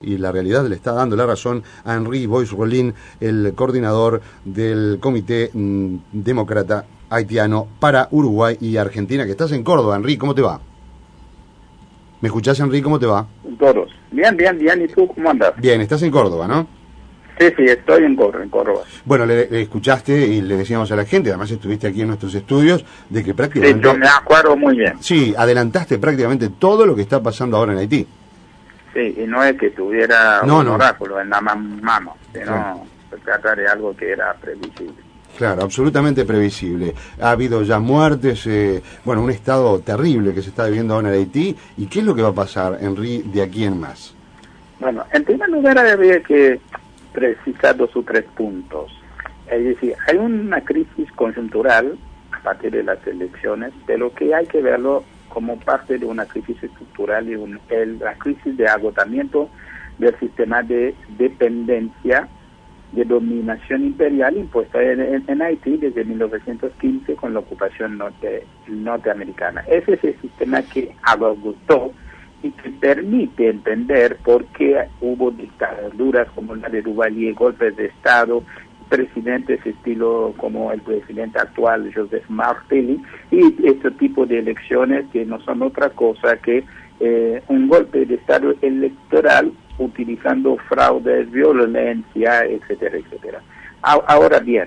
y la realidad le está dando la razón a Henri Boix-Rollin, el coordinador del Comité Demócrata Haitiano para Uruguay y Argentina, que estás en Córdoba. Henri, ¿cómo te va? ¿Me escuchás, Henri? ¿Cómo te va? Todos. Bien. ¿Y tú cómo andas? Bien, estás en Córdoba, ¿no? Sí, estoy en Córdoba. Bueno, le escuchaste y le decíamos a la gente, además estuviste aquí en nuestros estudios, de que prácticamente... Sí, yo me acuerdo muy bien. Sí, adelantaste prácticamente todo lo que está pasando ahora en Haití. Sí, y no es que tuviera un oráculo en la mano, sino claro, se trata de algo que era previsible. Claro, absolutamente previsible. Ha habido ya muertes, un estado terrible que se está viviendo ahora en Haití. ¿Y qué es lo que va a pasar, Henri, de aquí en más? Bueno, en primer lugar habría que precisar 2 o 3 puntos. Es decir, hay una crisis coyuntural a partir de las elecciones, pero que hay que verlo como parte de una crisis estructural y la crisis de agotamiento del sistema de dependencia, de dominación imperial impuesta en Haití desde 1915 con la ocupación norteamericana. Ese es el sistema que agotó y que permite entender por qué hubo dictaduras como la de Duvalier, golpes de Estado, presidentes estilo como el presidente actual, Joseph Martelly, y este tipo de elecciones que no son otra cosa que un golpe de Estado electoral utilizando fraudes, violencia, etcétera, etcétera. Ahora bien,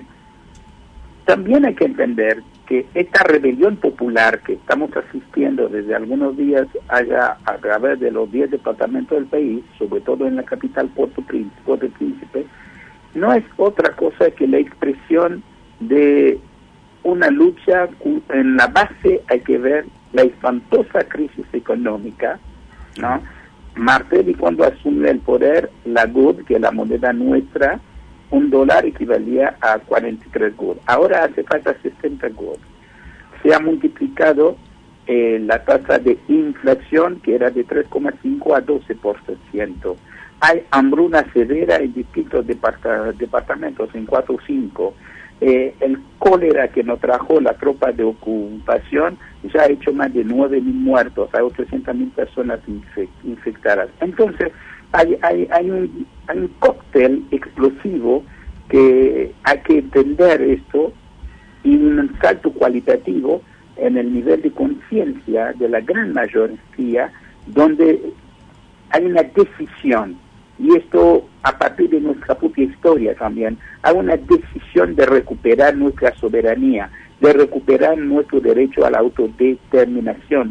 también hay que entender que esta rebelión popular que estamos asistiendo desde algunos días allá a través de los 10 departamentos del país, sobre todo en la capital Puerto Príncipe, no es otra cosa que la expresión de una lucha. En la base hay que ver la espantosa crisis económica, ¿no? Martelly, cuando asume el poder, la GUD, que es la moneda nuestra, $1 equivalía a 43 GUD. Ahora hace falta 60 GUD. Se ha multiplicado la tasa de inflación, que era de 3,5 a 12%. Hay hambruna severa en distintos departamentos, en 4 o 5. El cólera que nos trajo la tropa de ocupación ya ha hecho más de 9.000 muertos, hay 800.000 personas infectadas. Entonces, hay un cóctel explosivo que hay que entender esto, y un salto cualitativo en el nivel de conciencia de la gran mayoría, donde hay una decisión, y esto a partir de nuestra propia historia también, hay una decisión de recuperar nuestra soberanía, de recuperar nuestro derecho a la autodeterminación.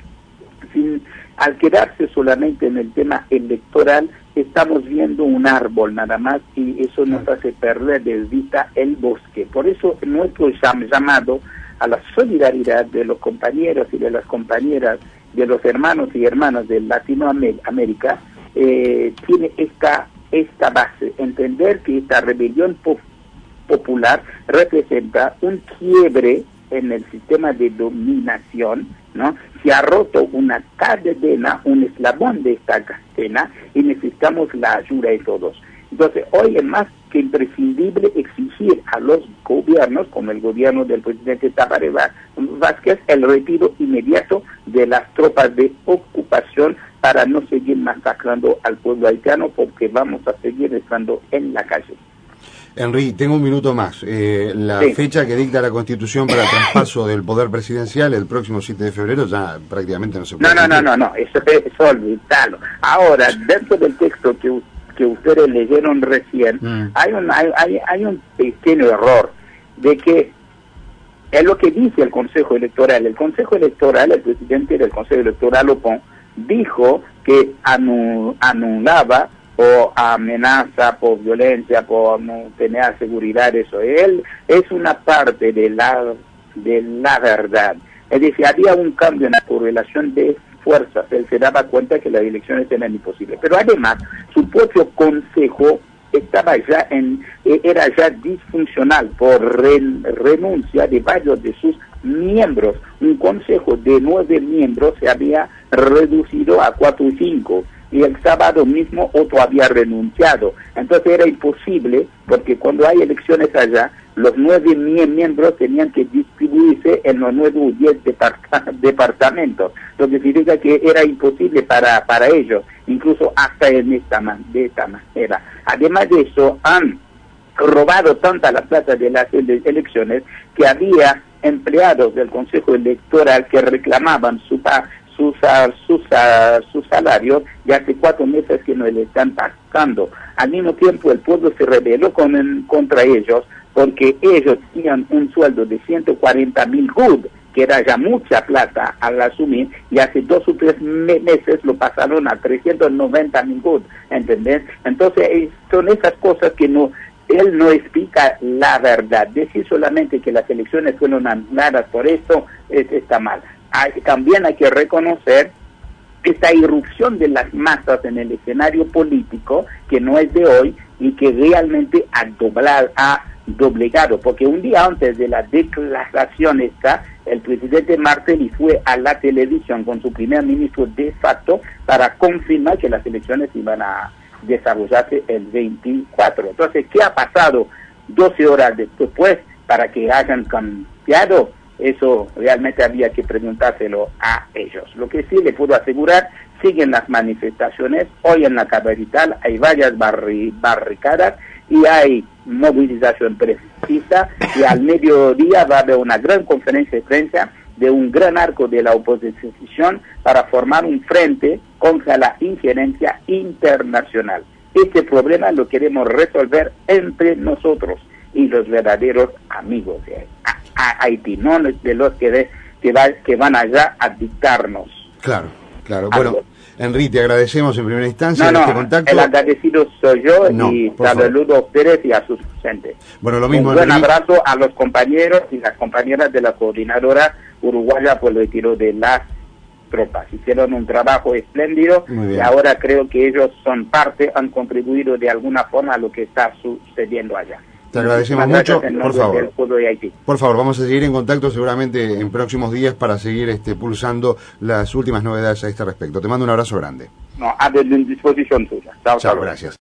Al quedarse solamente en el tema electoral, estamos viendo un árbol nada más, y eso nos hace perder de vista el bosque. Por eso nuestro llamado a la solidaridad de los compañeros y de las compañeras, de los hermanos y hermanas de Latinoamérica, tiene esta base, entender que esta rebelión popular representa un quiebre en el sistema de dominación, ¿no? Se ha roto una cadena, un eslabón de esta cadena, y necesitamos la ayuda de todos. Entonces, hoy es más que imprescindible exigir a los gobiernos, como el gobierno del presidente Tabaré Vázquez, el retiro inmediato de las tropas de ocupación para no seguir masacrando al pueblo haitiano, porque vamos a seguir estando en la calle. Henri, tengo un minuto más. La fecha que dicta la Constitución para el traspaso del poder presidencial, el próximo 7 de febrero, ya prácticamente no se puede. No, eso olvidalo. Ahora, dentro del texto que ustedes leyeron recién, hay un pequeño error, de que es lo que dice el Consejo Electoral. El Consejo Electoral, el presidente del Consejo Electoral, Opon, dijo que anulaba o amenaza por violencia, por no tener seguridad, eso. Él es una parte de la verdad. Es decir, había un cambio en la correlación de fuerzas. Él se daba cuenta que las elecciones eran imposibles. Pero además, su propio consejo era ya disfuncional por renuncia de varios de sus miembros. Un consejo de 9 miembros se había reducido a 4 o 5. y el sábado mismo otro había renunciado. Entonces era imposible, porque cuando hay elecciones allá, los 9 miembros tenían que distribuirse en los 9 o 10 departamentos, lo que significa que era imposible para ellos, incluso hasta de esta manera. Además de eso, han robado tanta la plata de las elecciones que había empleados del Consejo Electoral que reclamaban su salario y hace 4 meses que no le están pagando. Al mismo tiempo el pueblo se rebeló contra ellos porque ellos tenían un sueldo de 140.000 GUD, que era ya mucha plata al asumir, y hace 2 o 3 meses lo pasaron a 390.000 GUD, ¿entendés? Entonces son esas cosas que él no explica la verdad. Decir solamente que las elecciones fueron anuladas por esto está mal. También hay que reconocer esta irrupción de las masas en el escenario político, que no es de hoy, y que realmente ha doblegado, porque un día antes de la declaración el presidente Martelly fue a la televisión con su primer ministro de facto para confirmar que las elecciones iban a desarrollarse el 24. Entonces, ¿qué ha pasado 12 horas después para que hayan cambiado? Eso realmente había que preguntárselo a ellos. Lo que sí le puedo asegurar, siguen las manifestaciones. Hoy en la capital hay varias barricadas y hay movilización precisa, y al mediodía va a haber una gran conferencia de prensa de un gran arco de la oposición para formar un frente contra la injerencia internacional. Este problema lo queremos resolver entre nosotros y los verdaderos amigos de Haití, no de los que van allá a dictarnos. Claro. Bueno, Henry, te agradecemos en primera instancia este contacto. El agradecido soy yo, y saludo a ustedes y a sus docentes. Bueno, lo mismo, un buen abrazo a los compañeros y las compañeras de la Coordinadora Uruguaya por el retiro de las tropas. Hicieron un trabajo espléndido y ahora creo que ellos son parte, han contribuido de alguna forma a lo que está sucediendo allá. Te agradecemos mucho, por favor. Por favor, vamos a seguir en contacto seguramente en próximos días para seguir pulsando las últimas novedades a este respecto. Te mando un abrazo grande. A disposición tuya. Chao, gracias.